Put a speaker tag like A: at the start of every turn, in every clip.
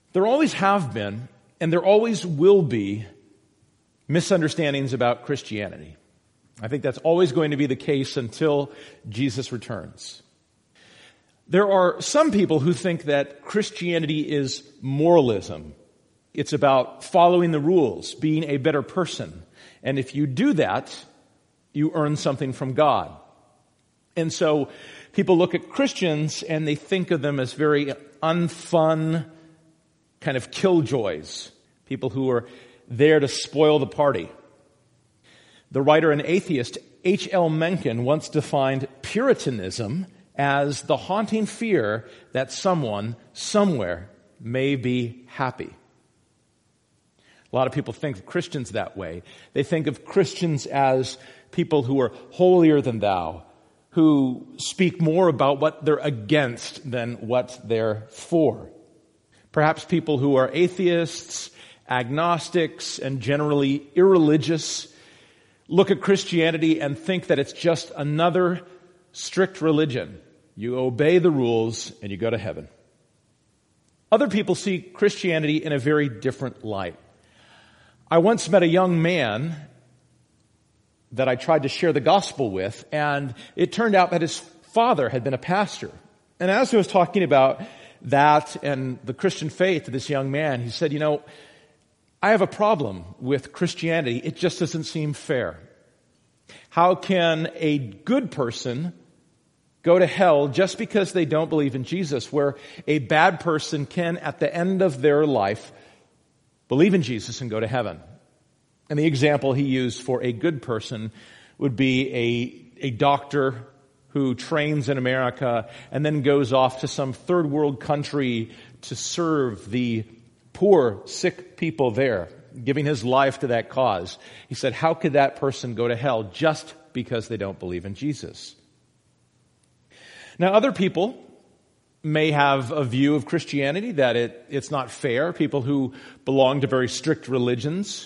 A: There always have been, and there always will be, misunderstandings about Christianity. I think that's always going to be the case until Jesus returns. There are some people who think that Christianity is moralism. It's about following the rules, being a better person. And if you do that, you earn something from God. And so people look at Christians and they think of them as very unfun, kind of killjoys, people who are there to spoil the party. The writer and atheist H.L. Mencken once defined Puritanism as the haunting fear that someone, somewhere, may be happy. A lot of people think of Christians that way. They think of Christians as people who are holier than thou, who speak more about what they're against than what they're for. Perhaps people who are atheists, agnostics, and generally irreligious look at Christianity and think that it's just another strict religion. You obey the rules and you go to heaven. Other people see Christianity in a very different light. I once met a young man that I tried to share the gospel with, and it turned out that his father had been a pastor. And as I was talking about that and the Christian faith to this young man, he said, I have a problem with Christianity. It just doesn't seem fair. How can a good person go to hell just because they don't believe in Jesus, where a bad person can, at the end of their life, believe in Jesus and go to heaven? And the example he used for a good person would be a doctor who trains in America and then goes off to some third world country to serve the poor, sick people there, giving his life to that cause. He said, how could that person go to hell just because they don't believe in Jesus? Now, other people may have a view of Christianity that it's not fair. People who belong to very strict religions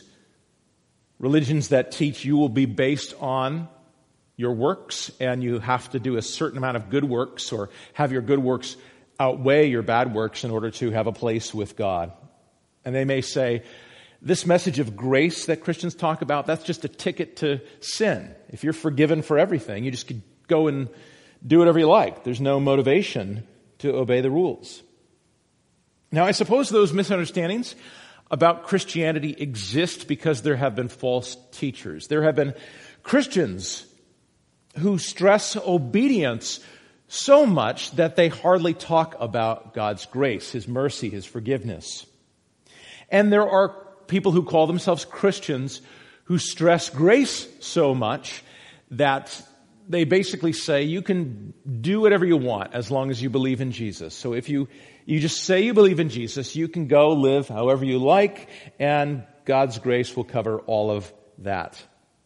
A: that teach you will be based on your works, and you have to do a certain amount of good works or have your good works outweigh your bad works in order to have a place with God. And they may say, this message of grace that Christians talk about, that's just a ticket to sin. If you're forgiven for everything, you just could go and do whatever you like. There's no motivation to obey the rules. Now, I suppose those misunderstandings about Christianity exist because there have been false teachers. There have been Christians who stress obedience so much that they hardly talk about God's grace, His mercy, His forgiveness. And there are people who call themselves Christians who stress grace so much that they basically say you can do whatever you want as long as you believe in Jesus. So if you just say you believe in Jesus, you can go live however you like, and God's grace will cover all of that.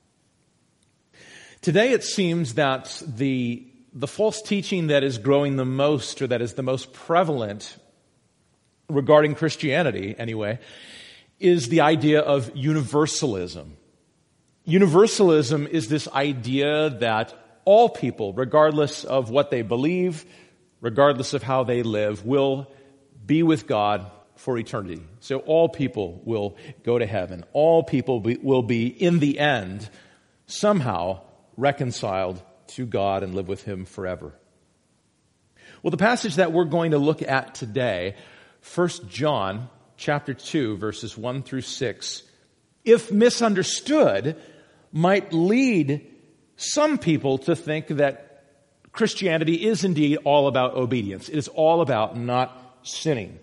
A: Today it seems that the false teaching that is growing the most, or that is the most prevalent regarding Christianity anyway, is the idea of universalism. Universalism is this idea that all people, regardless of what they believe, regardless of how they live, will be with God for eternity. So all people will go to heaven. All people will be, in the end, somehow reconciled to God and live with Him forever. Well, the passage that we're going to look at today, 1 John chapter 2, verses 1 through 6, if misunderstood, might lead some people to think that Christianity is indeed all about obedience. It is all about not sinning.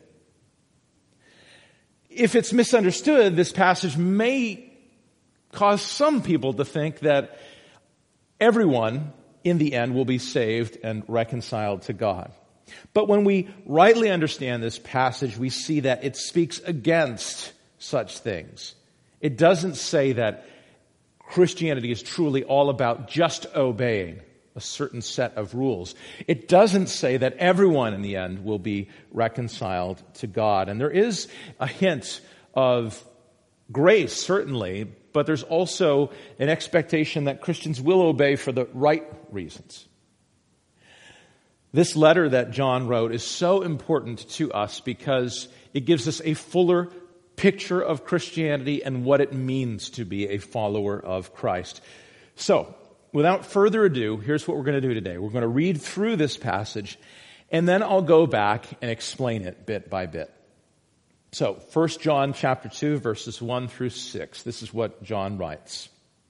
A: If it's misunderstood, this passage may cause some people to think that everyone in the end will be saved and reconciled to God. But when we rightly understand this passage, we see that it speaks against such things. It doesn't say that Christianity is truly all about just obeying a certain set of rules. It doesn't say that everyone in the end will be reconciled to God. And there is a hint of grace, certainly, but there's also an expectation that Christians will obey for the right reasons. This letter that John wrote is so important to us because it gives us a fuller picture of Christianity and what it means to be a follower of Christ. So, without further ado, here's what we're going to do today. We're going to read through this passage, and then I'll go back and explain it bit by bit. So, 1 John chapter 2, verses 1 through 6. This is what John writes.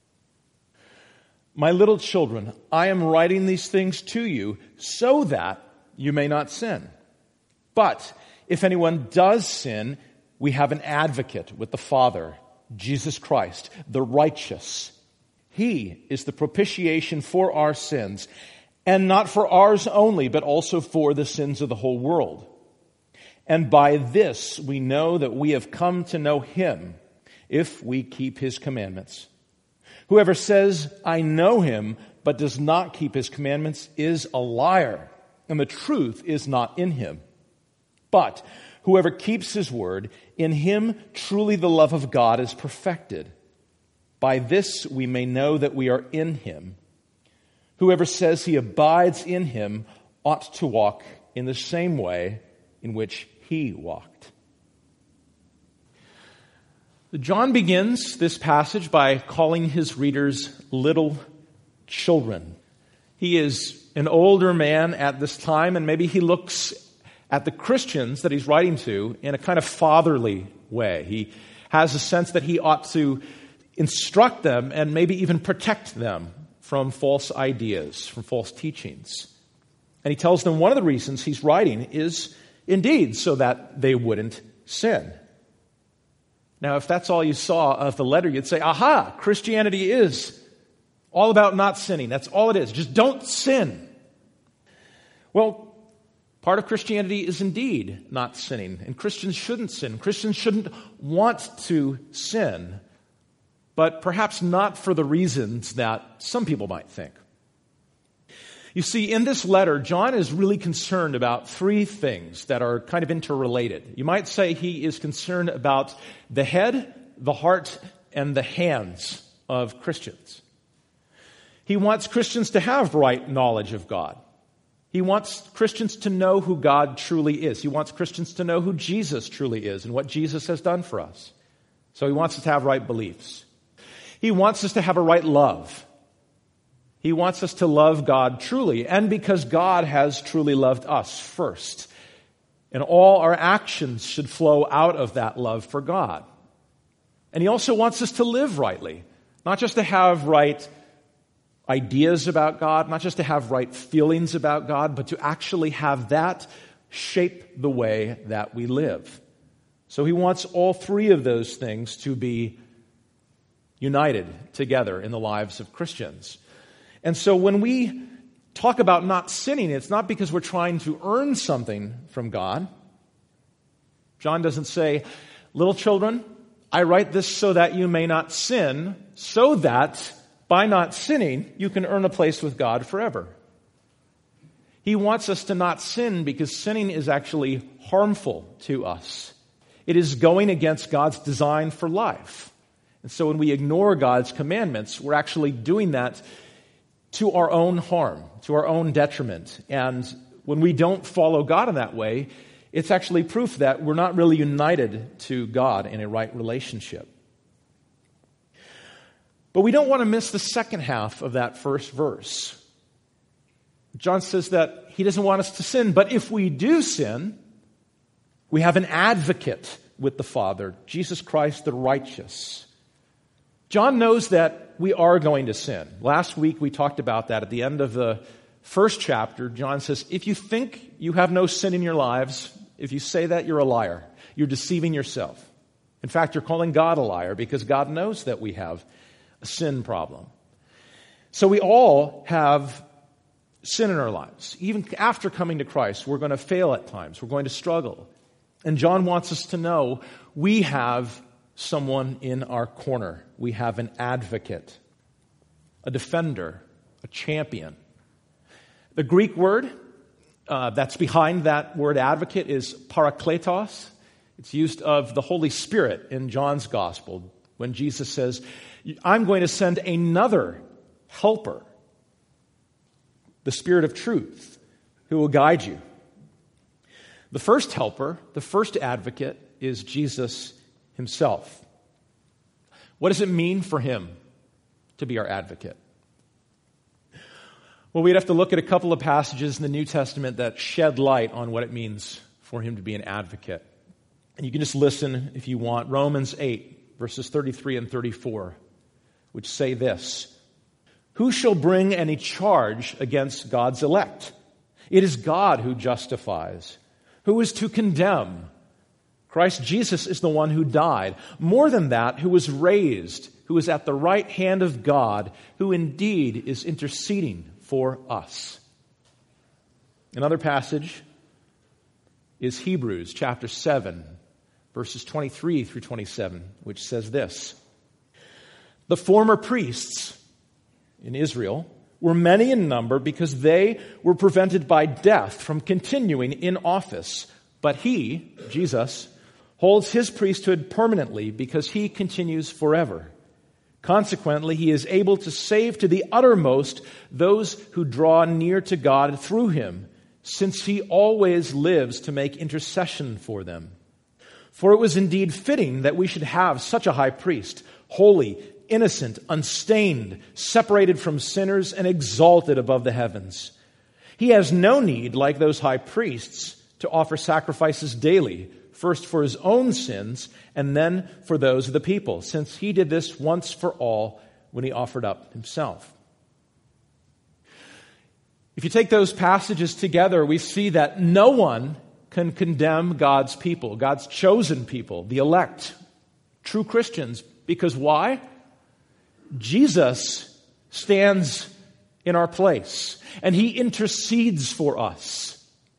A: My little children, I am writing these things to you so that you may not sin. But if anyone does sin, we have an advocate with the Father, Jesus Christ, the righteous. He is the propitiation for our sins, and not for ours only, but also for the sins of the whole world. And by this we know that we have come to know Him, if we keep His commandments. Whoever says, I know Him, but does not keep His commandments is a liar, and the truth is not in him. But whoever keeps His word, in him truly the love of God is perfected. By this we may know that we are in Him. Whoever says he abides in Him ought to walk in the same way in which He walked. John begins this passage by calling his readers little children. He is an older man at this time, and maybe he looks at the Christians that he's writing to in a kind of fatherly way. He has a sense that he ought to instruct them and maybe even protect them from false ideas, from false teachings. And he tells them one of the reasons he's writing is indeed so that they wouldn't sin. Now, if that's all you saw of the letter, you'd say, aha, Christianity is all about not sinning. That's all it is. Just don't sin. Well, part of Christianity is indeed not sinning, and Christians shouldn't sin. Christians shouldn't want to sin, but perhaps not for the reasons that some people might think. You see, in this letter, John is really concerned about three things that are kind of interrelated. You might say he is concerned about the head, the heart, and the hands of Christians. He wants Christians to have right knowledge of God. He wants Christians to know who God truly is. He wants Christians to know who Jesus truly is and what Jesus has done for us. So he wants us to have right beliefs. He wants us to have a right love. He wants us to love God truly, and because God has truly loved us first. And all our actions should flow out of that love for God. And he also wants us to live rightly, not just to have right ideas about God, not just to have right feelings about God, but to actually have that shape the way that we live. So he wants all three of those things to be united together in the lives of Christians. And so when we talk about not sinning, it's not because we're trying to earn something from God. John doesn't say, little children, I write this so that you may not sin, so that by not sinning, you can earn a place with God forever. He wants us to not sin because sinning is actually harmful to us. It is going against God's design for life. And so when we ignore God's commandments, we're actually doing that to our own harm, to our own detriment. And when we don't follow God in that way, it's actually proof that we're not really united to God in a right relationship. But we don't want to miss the second half of that first verse. John says that he doesn't want us to sin, but if we do sin, we have an advocate with the Father, Jesus Christ the righteous. John knows that we are going to sin. Last week we talked about that at the end of the first chapter. John says, if you think you have no sin in your lives, if you say that, you're a liar. You're deceiving yourself. In fact, you're calling God a liar because God knows that we have a sin problem. So we all have sin in our lives. Even after coming to Christ, we're going to fail at times. We're going to struggle. And John wants us to know we have someone in our corner. We have an advocate, a defender, a champion. The Greek word that's behind that word advocate is parakletos. It's used of the Holy Spirit in John's Gospel when Jesus says, I'm going to send another helper, the Spirit of truth, who will guide you. The first helper, the first advocate, is Jesus himself. What does it mean for him to be our advocate? Well, we'd have to look at a couple of passages in the New Testament that shed light on what it means for him to be an advocate. And you can just listen if you want. Romans 8, verses 33 and 34, which say this: "Who shall bring any charge against God's elect? It is God who justifies. Who is to condemn? Christ Jesus is the one who died. More than that, who was raised, who is at the right hand of God, who indeed is interceding for us." Another passage is Hebrews chapter 7, verses 23 through 27, which says this: "The former priests in Israel were many in number because they were prevented by death from continuing in office. But he, Jesus, holds his priesthood permanently because he continues forever. Consequently, he is able to save to the uttermost those who draw near to God through him, since he always lives to make intercession for them. For it was indeed fitting that we should have such a high priest, holy, innocent, unstained, separated from sinners, and exalted above the heavens. He has no need, like those high priests, to offer sacrifices daily, first for his own sins and then for those of the people, since he did this once for all when he offered up himself." If you take those passages together, we see that no one can condemn God's people, God's chosen people, the elect, true Christians. Because why? Jesus stands in our place, and he intercedes for us.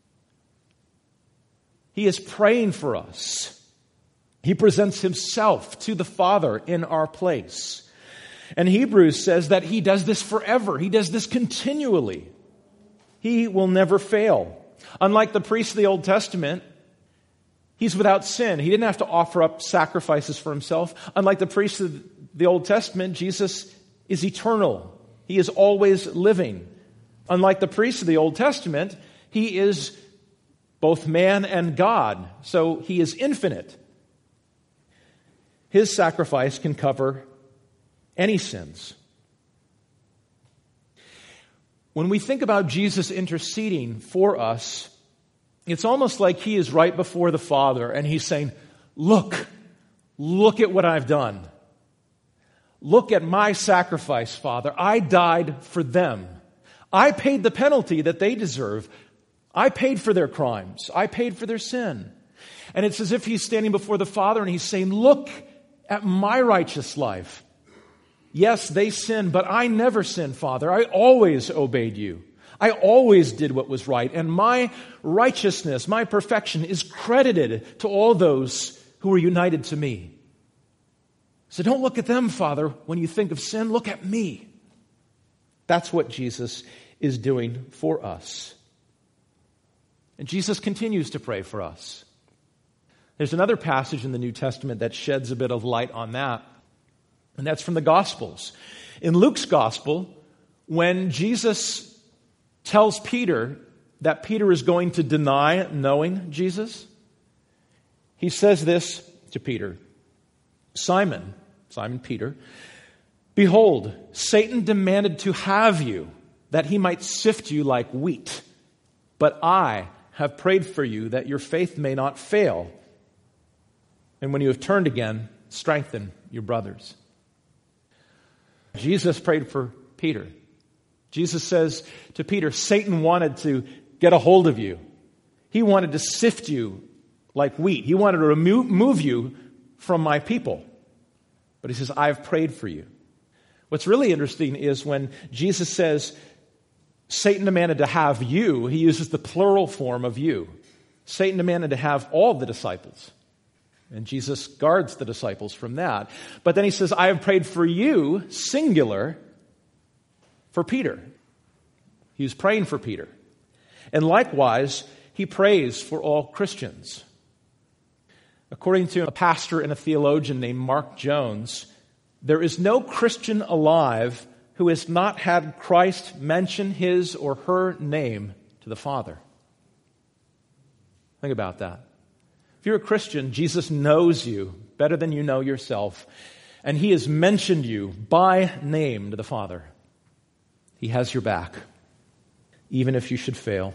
A: He is praying for us. He presents himself to the Father in our place. And Hebrews says that he does this forever. He does this continually. He will never fail. Unlike the priests of the Old Testament, he's without sin. He didn't have to offer up sacrifices for himself. Unlike the priests of the Old Testament, Jesus is eternal. He is always living. Unlike the priests of the Old Testament, he is both man and God, so he is infinite. His sacrifice can cover any sins. When we think about Jesus interceding for us, it's almost like he is right before the Father and he's saying, look at what I've done. Look at my sacrifice, Father. I died for them. I paid the penalty that they deserve. I paid for their crimes. I paid for their sin. And it's as if he's standing before the Father and he's saying, look at my righteous life. Yes, they sinned, but I never sinned, Father. I always obeyed you. I always did what was right. And my righteousness, my perfection is credited to all those who are united to me. So don't look at them, Father, when you think of sin. Look at me. That's what Jesus is doing for us. And Jesus continues to pray for us. There's another passage in the New Testament that sheds a bit of light on that, and that's from the Gospels. In Luke's Gospel, when Jesus tells Peter that Peter is going to deny knowing Jesus, he says this to Peter: Simon Peter, behold, Satan demanded to have you, that he might sift you like wheat. But I have prayed for you that your faith may not fail. And when you have turned again, strengthen your brothers. Jesus prayed for Peter. Jesus says to Peter, Satan wanted to get a hold of you. He wanted to sift you like wheat. He wanted to remove you from my people. But he says, I've prayed for you. What's really interesting is when Jesus says, Satan demanded to have you, he uses the plural form of you. Satan demanded to have all the disciples. And Jesus guards the disciples from that. But then he says, I have prayed for you, singular, for Peter. He was praying for Peter. And likewise, he prays for all Christians. According to a pastor and a theologian named Mark Jones, there is no Christian alive who has not had Christ mention his or her name to to the Father. Think about that. If you're a Christian, Jesus knows you better than you know yourself, and he has mentioned you by name to the Father. He has your back, even if you should fail.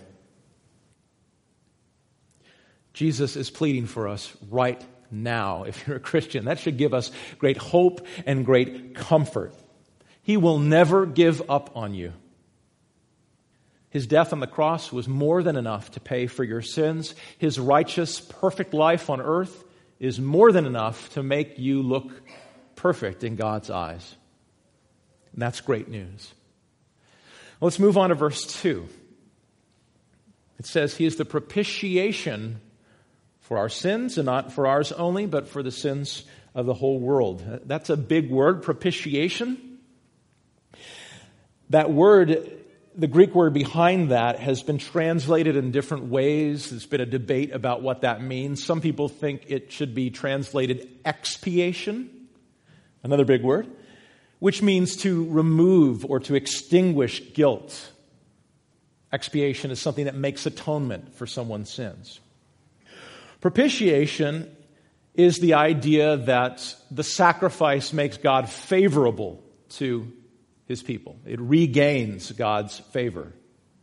A: Jesus is pleading for us right now. If you're a Christian, that should give us great hope and great comfort. He will never give up on you. His death on the cross was more than enough to pay for your sins. His righteous, perfect life on earth is more than enough to make you look perfect in God's eyes. And that's great news. Let's move on to verse 2. It says, he is the propitiation for our sins, and not for ours only, but for the sins of the whole world. That's a big word, propitiation. That word, the Greek word behind that, has been translated in different ways. There's been a debate about what that means. Some people think it should be translated expiation, another big word, which means to remove or to extinguish guilt. Expiation is something that makes atonement for someone's sins. Propitiation is the idea that the sacrifice makes God favorable to his people. It regains God's favor.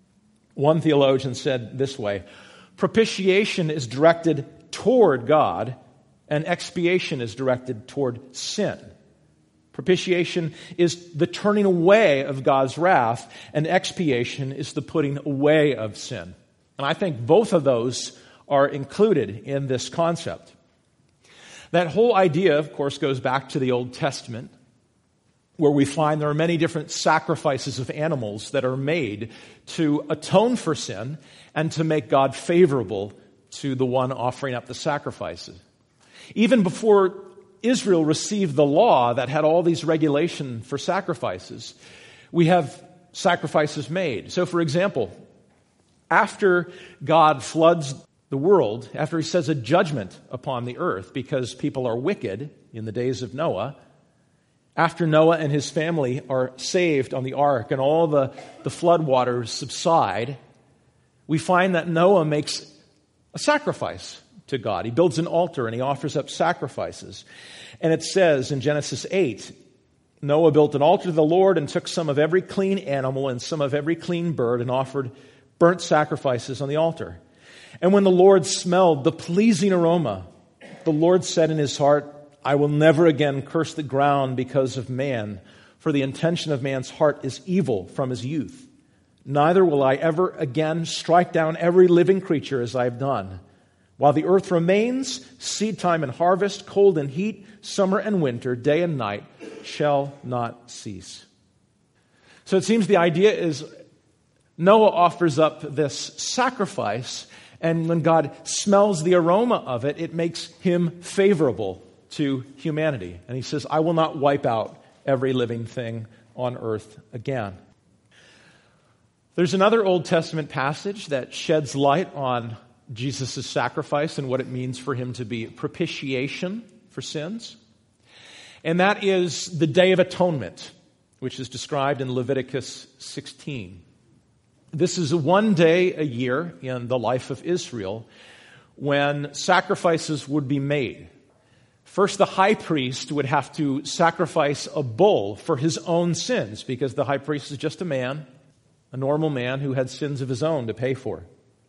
A: One theologian said this way, propitiation is directed toward God, and expiation is directed toward sin. Propitiation is the turning away of God's wrath, and expiation is the putting away of sin. And I think both of those are included in this concept. That whole idea, of course, goes back to the Old Testament, where we find there are many different sacrifices of animals that are made to atone for sin and to make God favorable to the one offering up the sacrifices. Even before Israel received the law that had all these regulations for sacrifices, we have sacrifices made. So, for example, after God floods the world, after he says a judgment upon the earth because people are wicked in the days of Noah, after Noah and his family are saved on the ark and all the flood waters subside, we find that Noah makes a sacrifice to God. He builds an altar and he offers up sacrifices. And it says in Genesis 8, Noah built an altar to the Lord and took some of every clean animal and some of every clean bird and offered burnt sacrifices on the altar. And when the Lord smelled the pleasing aroma, the Lord said in his heart, I will never again curse the ground because of man, for the intention of man's heart is evil from his youth. Neither will I ever again strike down every living creature as I have done. While the earth remains, seed time and harvest, cold and heat, summer and winter, day and night shall not cease. So it seems the idea is Noah offers up this sacrifice, and when God smells the aroma of it, it makes him favorable to humanity. And he says, I will not wipe out every living thing on earth again. There's another Old Testament passage that sheds light on Jesus' sacrifice and what it means for him to be propitiation for sins. And that is the Day of Atonement, which is described in Leviticus 16. This is one day a year in the life of Israel when sacrifices would be made. First, the high priest would have to sacrifice a bull for his own sins, because the high priest is just a man, a normal man who had sins of his own to pay for.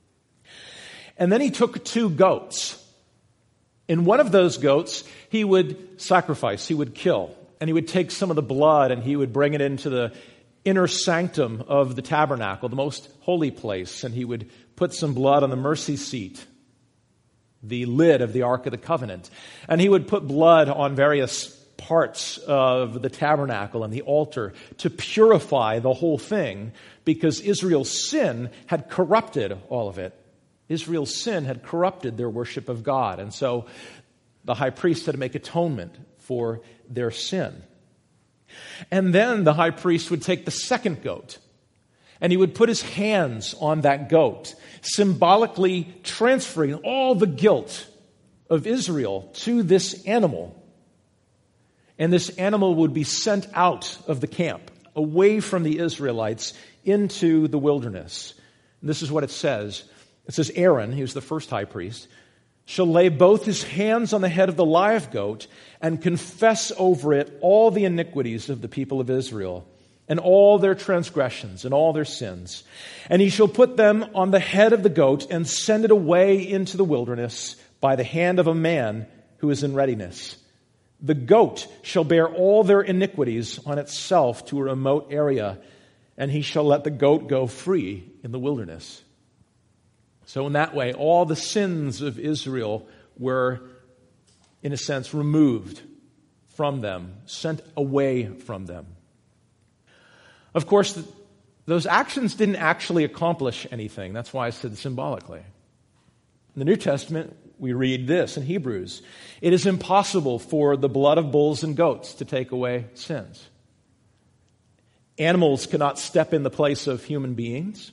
A: And then he took 2 goats. In one of those goats, he would sacrifice, he would kill, and he would take some of the blood and he would bring it into the inner sanctum of the tabernacle, the most holy place, and he would put some blood on the mercy seat, the lid of the Ark of the Covenant. And he would put blood on various parts of the tabernacle and the altar to purify the whole thing, because Israel's sin had corrupted all of it. Israel's sin had corrupted their worship of God. And so the high priest had to make atonement for their sin. And then the high priest would take the second goat and he would put his hands on that goat, symbolically transferring all the guilt of Israel to this animal. And this animal would be sent out of the camp, away from the Israelites, into the wilderness This is what it says. It says, Aaron, he was the first high priest, shall lay both his hands on the head of the live goat and confess over it all the iniquities of the people of Israel and all their transgressions and all their sins. And he shall put them on the head of the goat and send it away into the wilderness by the hand of a man who is in readiness. The goat shall bear all their iniquities on itself to a remote area, and he shall let the goat go free in the wilderness. So in that way, all the sins of Israel were, in a sense, removed from them, sent away from them. Of course, those actions didn't actually accomplish anything. That's why I said symbolically. In the New Testament, we read this in Hebrews. It is impossible for the blood of bulls and goats to take away sins. Animals cannot step in the place of human beings.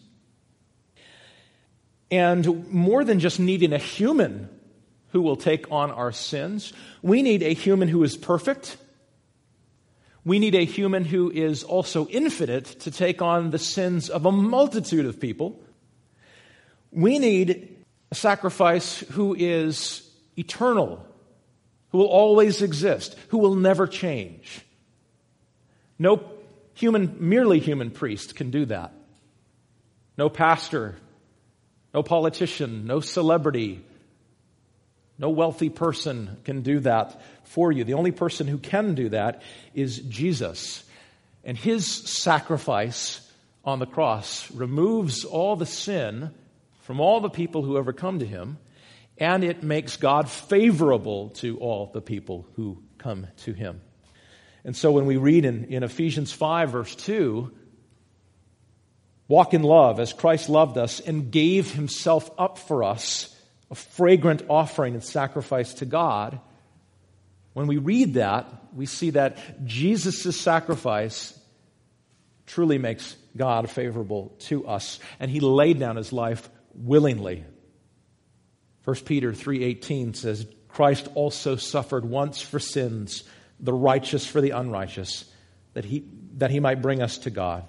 A: And more than just needing a human who will take on our sins, we need a human who is perfect. We need a human who is also infinite to take on the sins of a multitude of people. We need a sacrifice who is eternal, who will always exist, who will never change. No merely human priest can do that. No pastor, no politician, no celebrity, no wealthy person can do that for you. The only person who can do that is Jesus. And his sacrifice on the cross removes all the sin from all the people who ever come to him, and it makes God favorable to all the people who come to him. And so when we read in Ephesians 5, verse 2, walk in love as Christ loved us and gave himself up for us, a fragrant offering and sacrifice to God. When we read that, we see that Jesus' sacrifice truly makes God favorable to us, and he laid down his life willingly. 1 Peter 3:18 says, Christ also suffered once for sins, the righteous for the unrighteous, that he might bring us to God.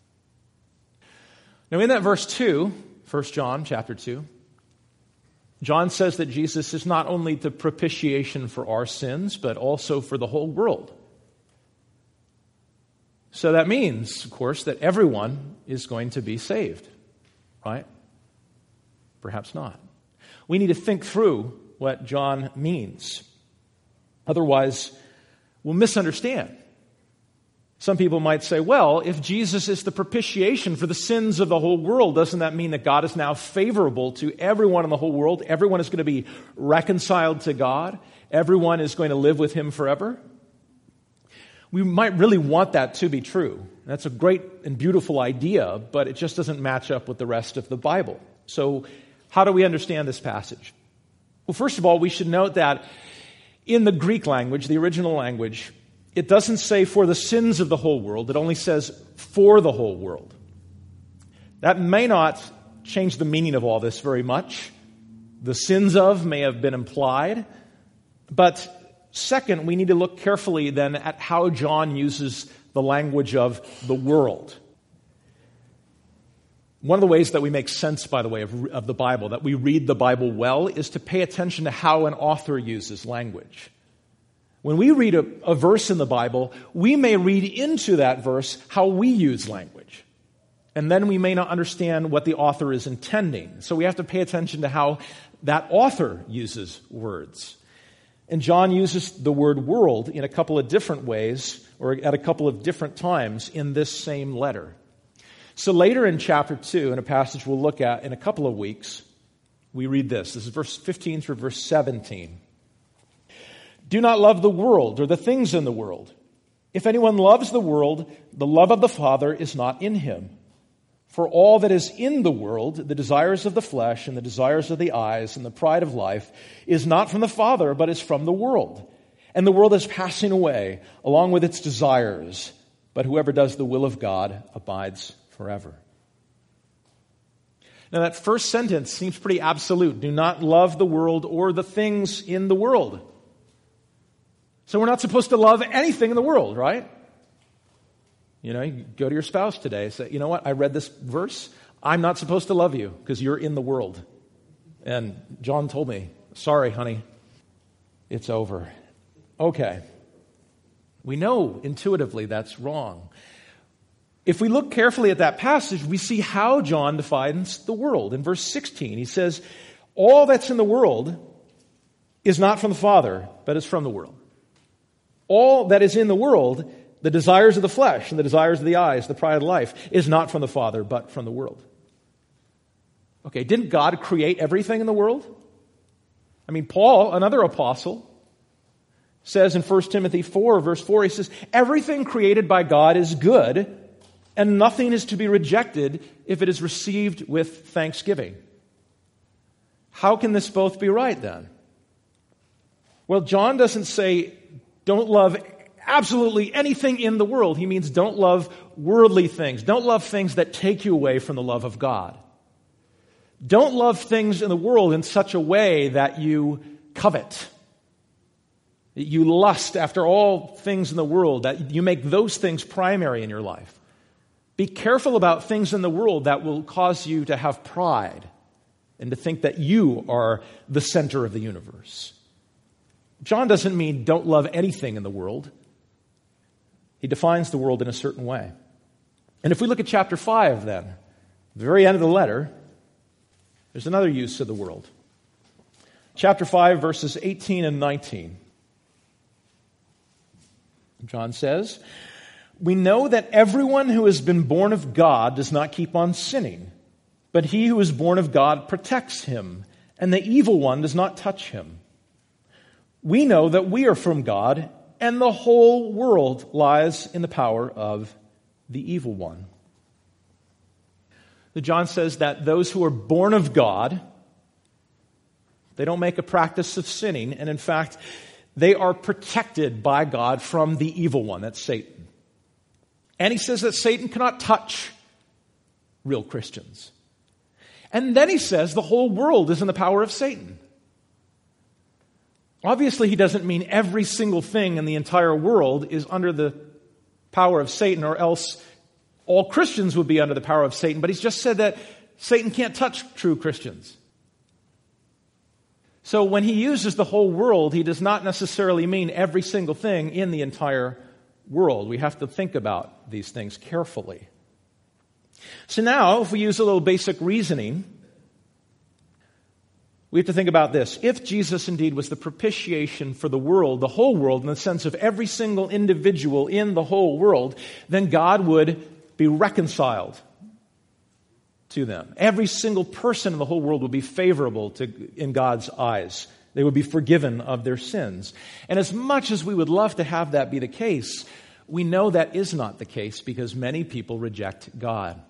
A: Now in that verse 2, 1 John chapter 2, John says that Jesus is not only the propitiation for our sins, but also for the whole world. So that means, of course, that everyone is going to be saved, right? Perhaps not. We need to think through what John means. Otherwise, we'll misunderstand. Some people might say, well, if Jesus is the propitiation for the sins of the whole world, doesn't that mean that God is now favorable to everyone in the whole world? Everyone is going to be reconciled to God? Everyone is going to live with him forever? We might really want that to be true. That's a great and beautiful idea, but it just doesn't match up with the rest of the Bible. So how do we understand this passage? Well, first of all, we should note that in the Greek language, the original language, it doesn't say for the sins of the whole world. It only says for the whole world. That may not change the meaning of all this very much. The sins of may have been implied. But second, we need to look carefully then at how John uses the language of the world. One of the ways that we make sense, by the way, of the Bible, that we read the Bible well, is to pay attention to how an author uses language. When we read a verse in the Bible, we may read into that verse how we use language. And then we may not understand what the author is intending. So we have to pay attention to how that author uses words. And John uses the word world in a couple of different ways, or at a couple of different times in this same letter. So later in chapter 2, in a passage we'll look at in a couple of weeks, we read this. This is verse 15 through verse 17. Do not love the world or the things in the world. If anyone loves the world, the love of the Father is not in him. For all that is in the world, the desires of the flesh and the desires of the eyes and the pride of life, is not from the Father, but is from the world. And the world is passing away, along with its desires. But whoever does the will of God abides forever. Now that first sentence seems pretty absolute. Do not love the world or the things in the world. So we're not supposed to love anything in the world, right? You know, you go to your spouse today and say, you know what, I read this verse. I'm not supposed to love you because you're in the world. And John told me, sorry, honey, it's over. Okay. We know intuitively that's wrong. If we look carefully at that passage, we see how John defines the world. In verse 16, he says, all that's in the world is not from the Father, but is from the world. All that is in the world, the desires of the flesh and the desires of the eyes, the pride of life, is not from the Father, but from the world. Okay, didn't God create everything in the world? I mean, Paul, another apostle, says in 1 Timothy 4, verse 4, he says, everything created by God is good, and nothing is to be rejected if it is received with thanksgiving. How can this both be right then? Well, John doesn't say, don't love absolutely anything in the world. He means don't love worldly things. Don't love things that take you away from the love of God. Don't love things in the world in such a way that you covet. You lust after all things in the world, that you make those things primary in your life. Be careful about things in the world that will cause you to have pride and to think that you are the center of the universe. John doesn't mean don't love anything in the world. He defines the world in a certain way. And if we look at chapter 5 then, the very end of the letter, there's another use of the world. Chapter 5, verses 18 and 19. John says, we know that everyone who has been born of God does not keep on sinning, but he who is born of God protects him, and the evil one does not touch him. We know that we are from God, and the whole world lies in the power of the evil one. So John says that those who are born of God, they don't make a practice of sinning, and in fact, they are protected by God from the evil one, that's Satan. And he says that Satan cannot touch real Christians. And then he says the whole world is in the power of Satan. Obviously, he doesn't mean every single thing in the entire world is under the power of Satan, or else all Christians would be under the power of Satan. But he's just said that Satan can't touch true Christians. So when he uses the whole world, he does not necessarily mean every single thing in the entire world. We have to think about these things carefully. So now, if we use a little basic reasoning, we have to think about this. If Jesus indeed was the propitiation for the world, the whole world, in the sense of every single individual in the whole world, then God would be reconciled to them. Every single person in the whole world would be favorable in God's eyes. They would be forgiven of their sins. And as much as we would love to have that be the case, we know that is not the case because many people reject God.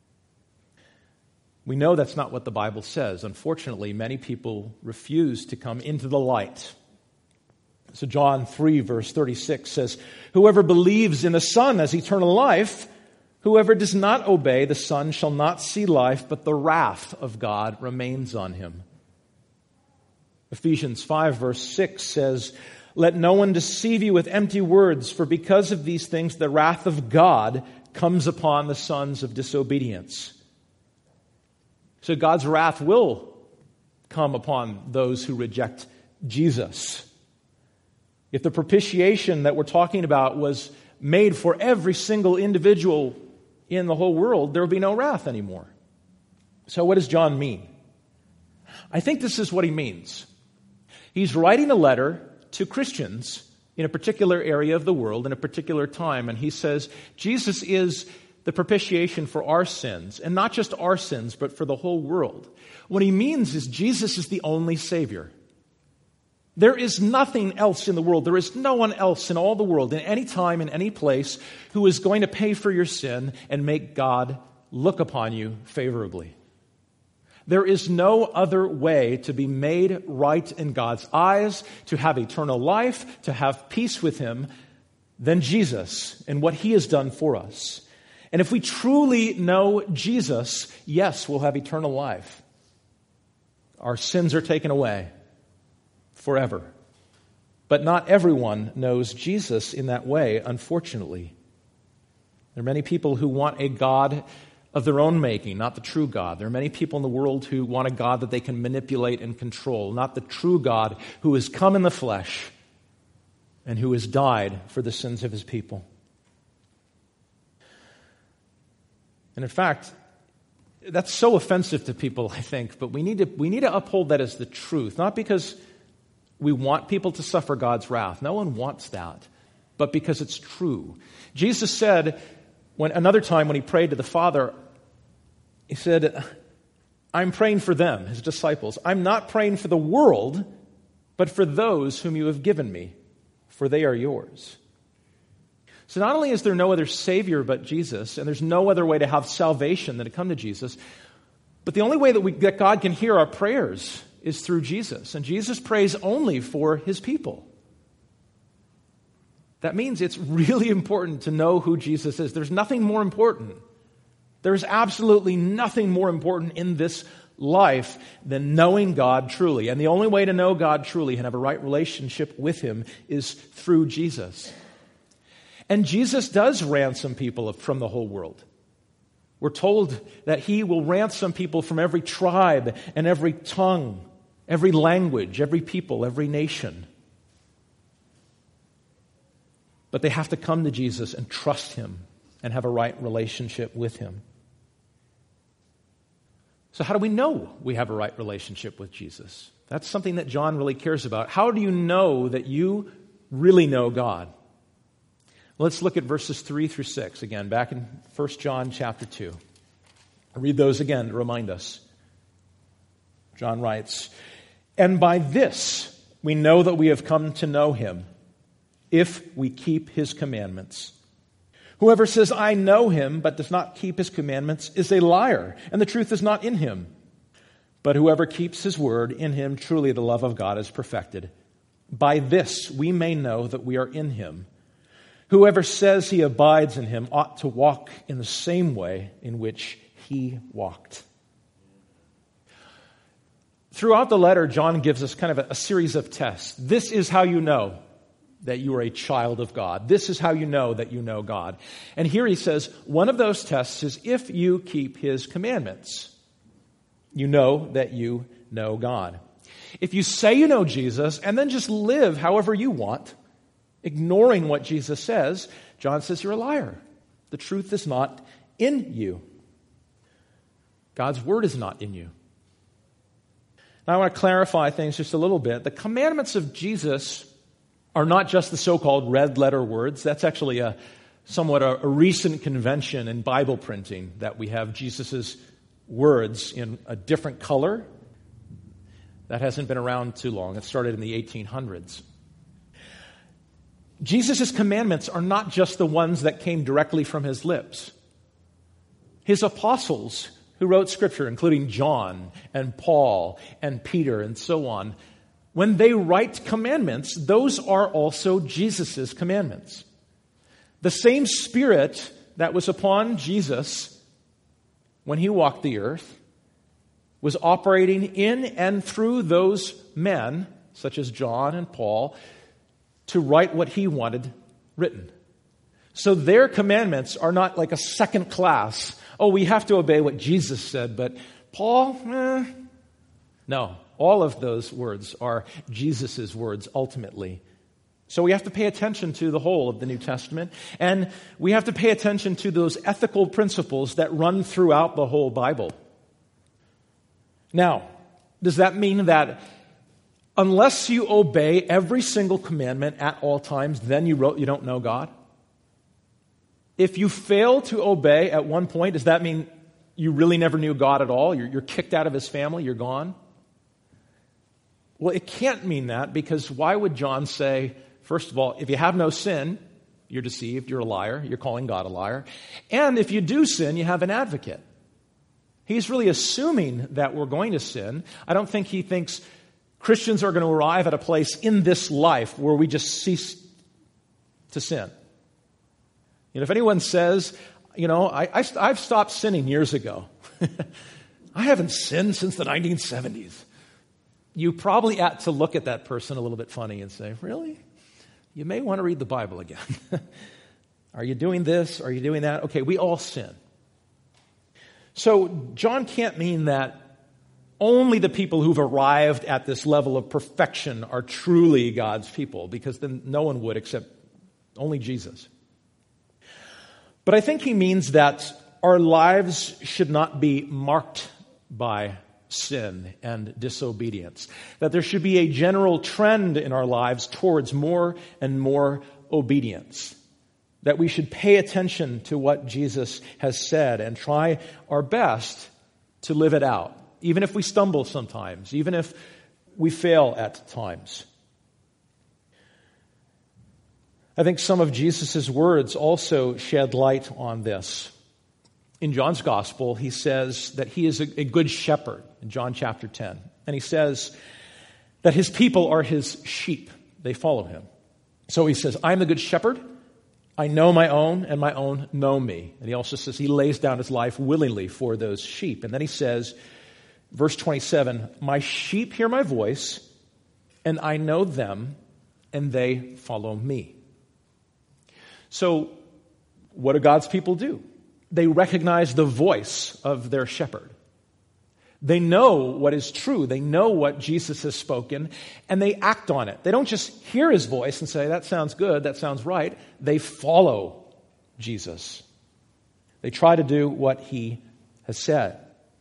A: We know that's not what the Bible says. Unfortunately, many people refuse to come into the light. So John 3, verse 36 says, whoever believes in the Son has eternal life. Whoever does not obey the Son shall not see life, but the wrath of God remains on him. Ephesians 5, verse 6 says, let no one deceive you with empty words, for because of these things the wrath of God comes upon the sons of disobedience. So God's wrath will come upon those who reject Jesus. If the propitiation that we're talking about was made for every single individual in the whole world, there would be no wrath anymore. So what does John mean? I think this is what he means. He's writing a letter to Christians in a particular area of the world, in a particular time, and he says, Jesus is the propitiation for our sins, and not just our sins, but for the whole world. What he means is Jesus is the only Savior. There is nothing else in the world. There is no one else in all the world, in any time, in any place, who is going to pay for your sin and make God look upon you favorably. There is no other way to be made right in God's eyes, to have eternal life, to have peace with Him, than Jesus and what He has done for us. And if we truly know Jesus, yes, we'll have eternal life. Our sins are taken away forever. But not everyone knows Jesus in that way, unfortunately. There are many people who want a God of their own making, not the true God. There are many people in the world who want a God that they can manipulate and control, not the true God who has come in the flesh and who has died for the sins of his people. And in fact, that's so offensive to people, I think, but we need to uphold that as the truth, not because we want people to suffer God's wrath. No one wants that, but because it's true. Jesus said, another time when he prayed to the Father, he said, I'm praying for them, his disciples. I'm not praying for the world, but for those whom you have given me, for they are yours. So not only is there no other Savior but Jesus, and there's no other way to have salvation than to come to Jesus, but the only way that God can hear our prayers is through Jesus. And Jesus prays only for his people. That means it's really important to know who Jesus is. There's nothing more important. There's absolutely nothing more important in this life than knowing God truly. And the only way to know God truly and have a right relationship with him is through Jesus. And Jesus does ransom people from the whole world. We're told that he will ransom people from every tribe and every tongue, every language, every people, every nation. But they have to come to Jesus and trust him and have a right relationship with him. So how do we know we have a right relationship with Jesus? That's something that John really cares about. How do you know that you really know God? Let's look at verses 3 through 6 again, back in 1 John chapter 2. I'll read those again to remind us. John writes, "And by this we know that we have come to know him, if we keep his commandments. Whoever says, 'I know him,' but does not keep his commandments is a liar, and the truth is not in him. But whoever keeps his word, in him truly the love of God is perfected. By this we may know that we are in him. Whoever says he abides in him ought to walk in the same way in which he walked." Throughout the letter, John gives us kind of a series of tests. This is how you know that you are a child of God. This is how you know that you know God. And here he says, one of those tests is if you keep his commandments, you know that you know God. If you say you know Jesus and then just live however you want, ignoring what Jesus says, John says you're a liar. The truth is not in you. God's word is not in you. Now I want to clarify things just a little bit. The commandments of Jesus are not just the so-called red letter words. That's actually somewhat a recent convention in Bible printing, that we have Jesus' words in a different color. That hasn't been around too long. It started in the 1800s. Jesus' commandments are not just the ones that came directly from his lips. His apostles who wrote Scripture, including John and Paul and Peter and so on, when they write commandments, those are also Jesus' commandments. The same Spirit that was upon Jesus when he walked the earth was operating in and through those men, such as John and Paul, to write what he wanted written. So their commandments are not like a second class. Oh, we have to obey what Jesus said, but Paul, no. All of those words are Jesus' words ultimately. So we have to pay attention to the whole of the New Testament, and we have to pay attention to those ethical principles that run throughout the whole Bible. Now, does that mean that unless you obey every single commandment at all times, then you don't know God? If you fail to obey at one point, does that mean you really never knew God at all? You're kicked out of his family, you're gone? Well, it can't mean that, because why would John say, first of all, if you have no sin, you're deceived, you're a liar, you're calling God a liar. And if you do sin, you have an advocate. He's really assuming that we're going to sin. I don't think he thinks Christians are going to arrive at a place in this life where we just cease to sin. If anyone says, I've stopped sinning years ago. I haven't sinned since the 1970s. You probably ought to look at that person a little bit funny and say, really? You may want to read the Bible again. Are you doing this? Are you doing that? Okay, we all sin. So John can't mean that only the people who've arrived at this level of perfection are truly God's people, because then no one would except only Jesus. But I think he means that our lives should not be marked by sin and disobedience. That there should be a general trend in our lives towards more and more obedience. That we should pay attention to what Jesus has said and try our best to live it out, even if we stumble sometimes, even if we fail at times. I think some of Jesus' words also shed light on this. In John's Gospel, he says that he is a good shepherd in John chapter 10. And he says that his people are his sheep. They follow him. So he says, I'm the good shepherd. I know my own, and my own know me. And he also says he lays down his life willingly for those sheep. And then he says, verse 27, my sheep hear my voice, and I know them, and they follow me. So what do God's people do? They recognize the voice of their shepherd. They know what is true. They know what Jesus has spoken, and they act on it. They don't just hear his voice and say, that sounds good, that sounds right. They follow Jesus. They try to do what he has said.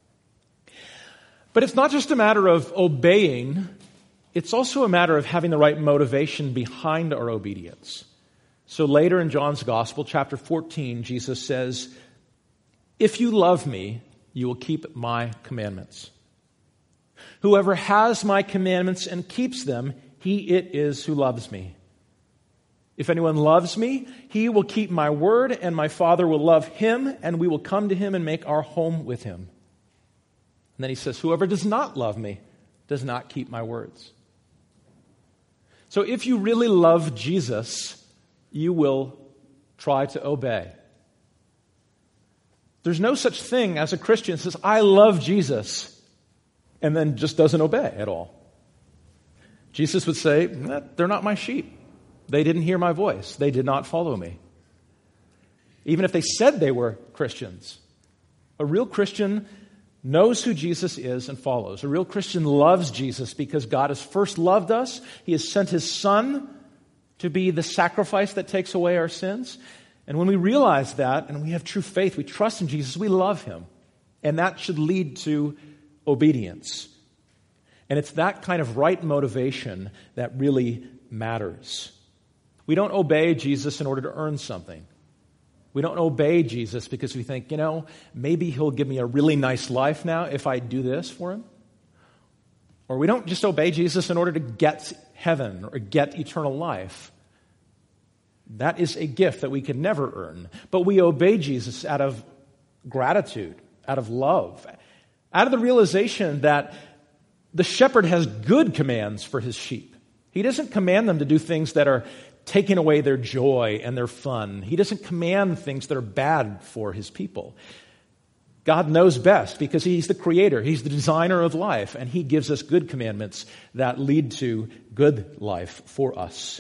A: But it's not just a matter of obeying. It's also a matter of having the right motivation behind our obedience. So later in John's Gospel, chapter 14, Jesus says, if you love me, you will keep my commandments. Whoever has my commandments and keeps them, he it is who loves me. If anyone loves me, he will keep my word, and my Father will love him, and we will come to him and make our home with him. And then he says, whoever does not love me does not keep my words. So if you really love Jesus, you will try to obey. There's no such thing as a Christian who says, I love Jesus, and then just doesn't obey at all. Jesus would say, they're not my sheep. They didn't hear my voice. They did not follow me. Even if they said they were Christians. A real Christian knows who Jesus is and follows. A real Christian loves Jesus because God has first loved us. He has sent his Son to be the sacrifice that takes away our sins. And when we realize that and we have true faith, we trust in Jesus, we love him. And that should lead to obedience. And it's that kind of right motivation that really matters. We don't obey Jesus in order to earn something. We don't obey Jesus because we think, maybe he'll give me a really nice life now if I do this for him. Or we don't just obey Jesus in order to get heaven or get eternal life. That is a gift that we can never earn. But we obey Jesus out of gratitude, out of love, out of the realization that the shepherd has good commands for his sheep. He doesn't command them to do things that are taking away their joy and their fun. He doesn't command things that are bad for his people. God knows best because he's the creator. He's the designer of life, and he gives us good commandments that lead to good life for us.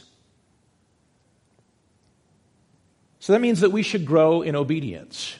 A: So that means that we should grow in obedience.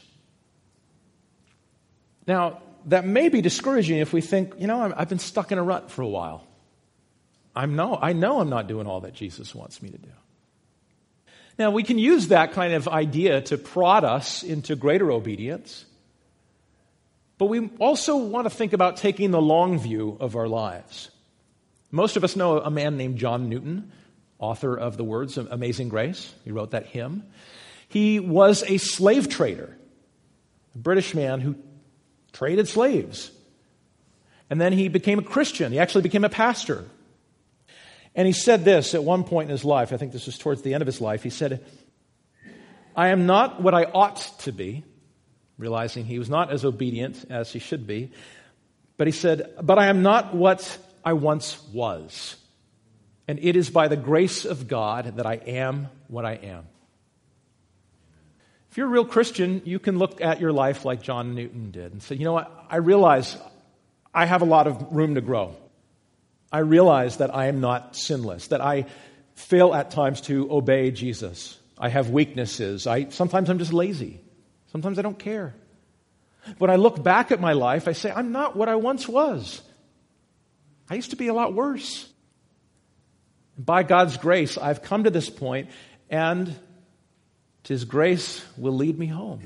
A: Now, that may be discouraging if we think, I've been stuck in a rut for a while. I know I'm not doing all that Jesus wants me to do. Now, we can use that kind of idea to prod us into greater obedience. But we also want to think about taking the long view of our lives. Most of us know a man named John Newton, author of the words of Amazing Grace. He wrote that hymn. He was a slave trader, a British man who traded slaves. And then he became a Christian. He actually became a pastor. And he said this at one point in his life. I think this was towards the end of his life. He said, I am not what I ought to be, realizing he was not as obedient as he should be. But he said, but I am not what I once was. And it is by the grace of God that I am what I am. If you're a real Christian, you can look at your life like John Newton did and say, I realize I have a lot of room to grow. I realize that I am not sinless, that I fail at times to obey Jesus. I have weaknesses. Sometimes I'm just lazy. Sometimes I don't care. When I look back at my life, I say, I'm not what I once was. I used to be a lot worse. By God's grace, I've come to this point, and His grace will lead me home.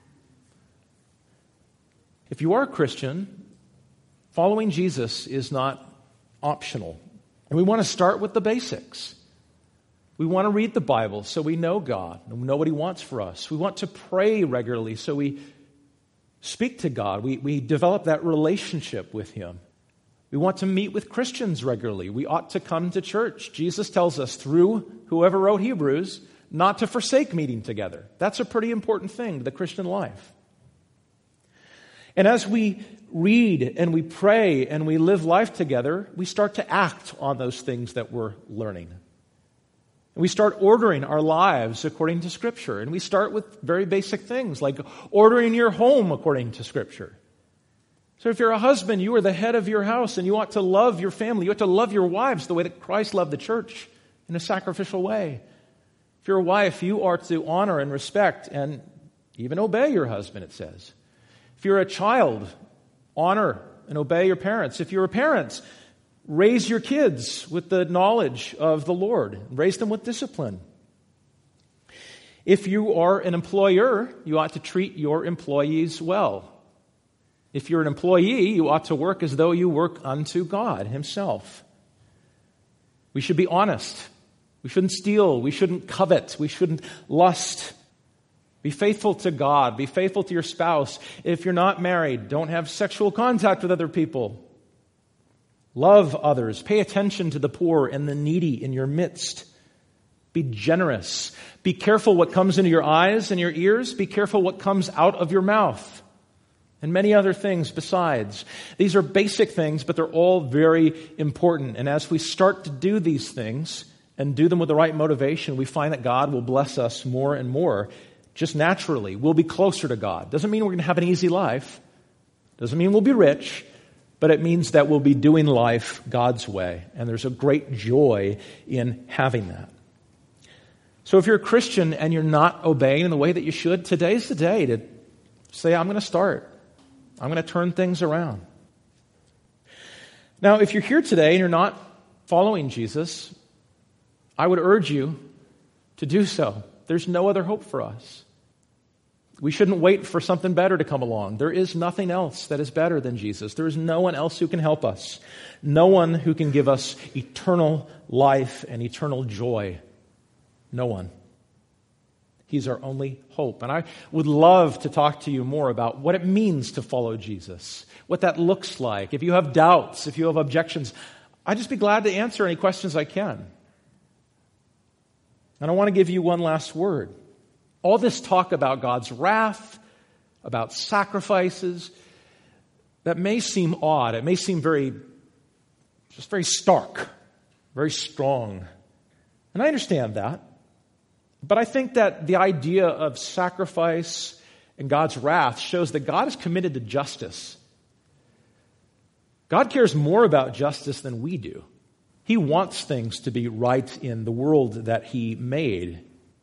A: If you are a Christian, following Jesus is not optional. And we want to start with the basics. We want to read the Bible so we know God and know what He wants for us. We want to pray regularly so we speak to God. We develop that relationship with Him. We want to meet with Christians regularly. We ought to come to church. Jesus tells us through whoever wrote Hebrews not to forsake meeting together. That's a pretty important thing to the Christian life. And as we read and we pray and we live life together, we start to act on those things that we're learning. And we start ordering our lives according to Scripture. And we start with very basic things like ordering your home according to Scripture. So if you're a husband, you are the head of your house and you ought to love your family. You ought to love your wives the way that Christ loved the church in a sacrificial way. If you're a wife, you are to honor and respect and even obey your husband, it says. If you're a child, honor and obey your parents. If you're a parent, raise your kids with the knowledge of the Lord. Raise them with discipline. If you are an employer, you ought to treat your employees well. If you're an employee, you ought to work as though you work unto God Himself. We should be honest. We shouldn't steal. We shouldn't covet. We shouldn't lust. Be faithful to God. Be faithful to your spouse. If you're not married, don't have sexual contact with other people. Love others. Pay attention to the poor and the needy in your midst. Be generous. Be careful what comes into your eyes and your ears. Be careful what comes out of your mouth. And many other things besides. These are basic things, but they're all very important. And as we start to do these things and do them with the right motivation, we find that God will bless us more and more. Just naturally, we'll be closer to God. Doesn't mean we're going to have an easy life. Doesn't mean we'll be rich. But it means that we'll be doing life God's way. And there's a great joy in having that. So if you're a Christian and you're not obeying in the way that you should, today's the day to say, I'm going to start. I'm going to turn things around. Now, if you're here today and you're not following Jesus, I would urge you to do so. There's no other hope for us. We shouldn't wait for something better to come along. There is nothing else that is better than Jesus. There is no one else who can help us. No one who can give us eternal life and eternal joy. No one. He's our only hope. And I would love to talk to you more about what it means to follow Jesus, what that looks like. If you have doubts, if you have objections, I'd just be glad to answer any questions I can. And I want to give you one last word. All this talk about God's wrath, about sacrifices, that may seem odd. It may seem very stark, very strong. And I understand that. But I think that the idea of sacrifice and God's wrath shows that God is committed to justice. God cares more about justice than we do. He wants things to be right in the world that He made.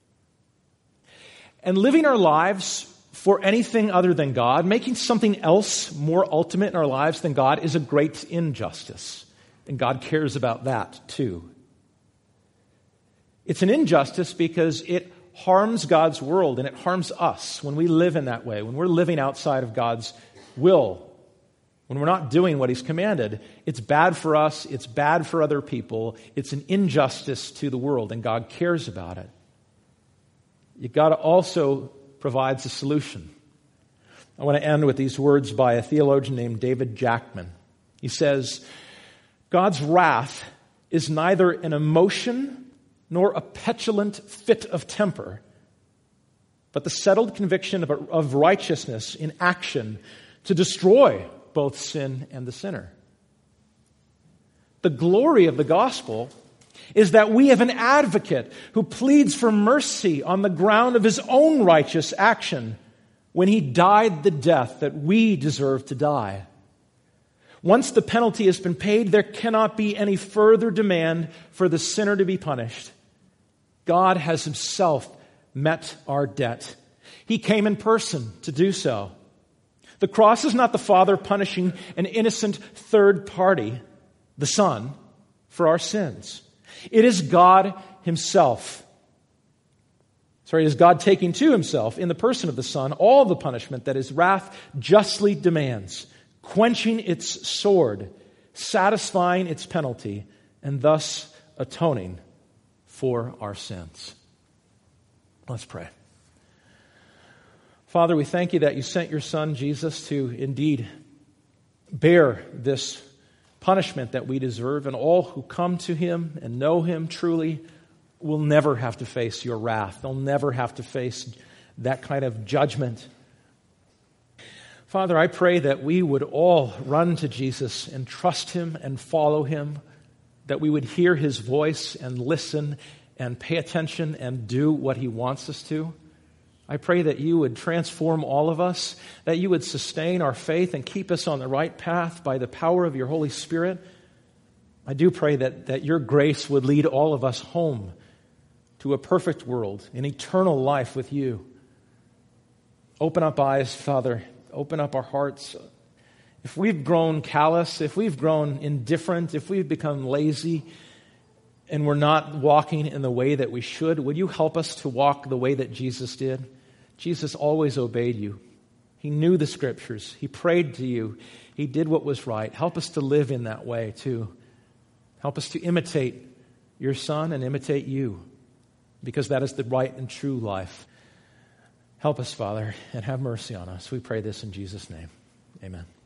A: And living our lives for anything other than God, making something else more ultimate in our lives than God, is a great injustice. And God cares about that too. It's an injustice because it harms God's world and it harms us when we live in that way, when we're living outside of God's will. When we're not doing what He's commanded, it's bad for us, it's bad for other people, it's an injustice to the world, and God cares about it. God also provides a solution. I want to end with these words by a theologian named David Jackman. He says, God's wrath is neither an emotion nor a petulant fit of temper, but the settled conviction of righteousness in action to destroy both sin and the sinner. The glory of the gospel is that we have an advocate who pleads for mercy on the ground of His own righteous action when He died the death that we deserve to die. Once the penalty has been paid, there cannot be any further demand for the sinner to be punished. God has Himself met our debt. He came in person to do so. The cross is not the Father punishing an innocent third party, the Son, for our sins. It is God Himself. It is God taking to Himself, in the person of the Son, all the punishment that His wrath justly demands, quenching its sword, satisfying its penalty, and thus atoning for our sins. Let's pray. Father, we thank You that You sent Your Son, Jesus, to indeed bear this punishment that we deserve, and all who come to Him and know Him truly will never have to face Your wrath. They'll never have to face that kind of judgment. Father, I pray that we would all run to Jesus and trust Him and follow Him, that we would hear His voice and listen and pay attention and do what He wants us to. I pray that You would transform all of us, that You would sustain our faith and keep us on the right path by the power of Your Holy Spirit. I do pray that Your grace would lead all of us home to a perfect world, an eternal life with You. Open up eyes, Father. Open up our hearts. If we've grown callous, if we've grown indifferent, if we've become lazy, and we're not walking in the way that we should, would You help us to walk the way that Jesus did? Jesus always obeyed You. He knew the Scriptures. He prayed to You. He did what was right. Help us to live in that way too. Help us to imitate Your Son and imitate You, because that is the right and true life. Help us, Father, and have mercy on us. We pray this in Jesus' name. Amen.